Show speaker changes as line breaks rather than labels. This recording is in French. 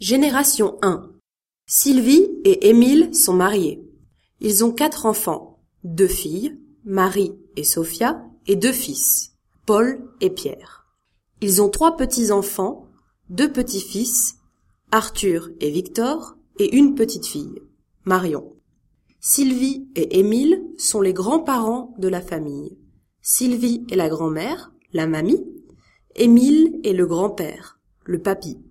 Génération 1. Sylvie et Émile sont mariés. Ils ont 4 enfants, 2 filles, Marie et Sophia, et 2 fils, Paul et Pierre. Ils ont 3 petits-enfants, 2 petits-fils, Arthur et Victor, et une petite-fille, Marion. Sylvie et Émile sont les grands-parents de la famille. Sylvie est la grand-mère, la mamie. Émile est le grand-père, le papy.